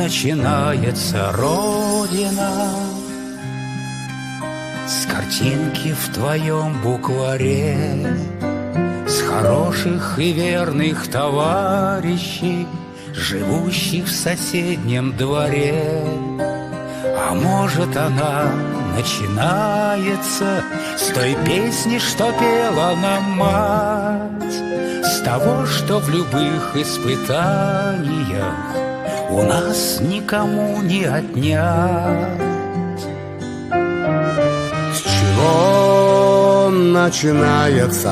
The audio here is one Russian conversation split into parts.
начинается Родина? С картинки в твоем букваре, с хороших и верных товарищей, живущих в соседнем дворе. А может, она начинается с той песни, что пела нам мать, с того, что в любых испытаниях у нас никому не отнять. С чего начинается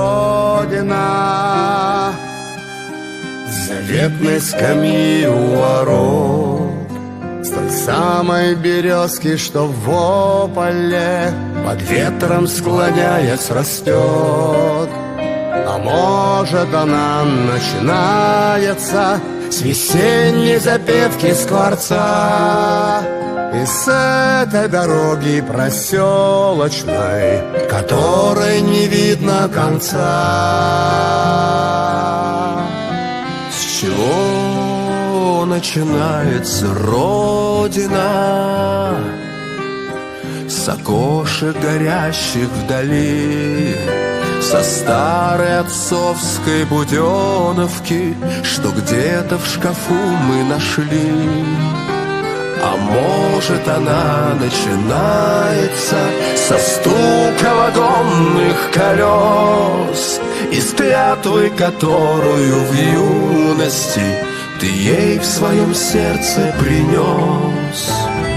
Родина? С заветной скамьи у ворот, с той самой березки, что в ополе под ветром склоняясь растет. А может, она начинается с весенней запевки скворца и с этой дороги проселочной, которой не видно конца. С чего начинается Родина? С окошек горящих вдали, со старой отцовской буденовки, что где-то в шкафу мы нашли. А может, она начинается со стука вагонных колес, из клятвы, которую в юности ты ей в своем сердце принес.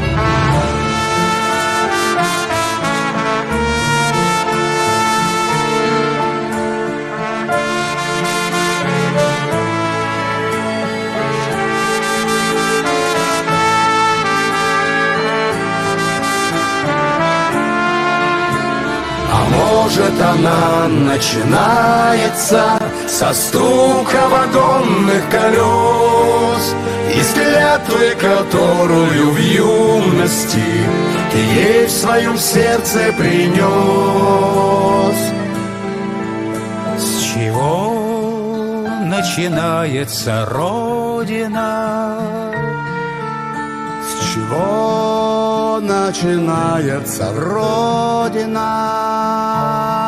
Может, она начинается со стука вагонных колес, из клятвы, которую в юности ты ей в своем сердце принес. С чего начинается Родина? С чего начинается Родина?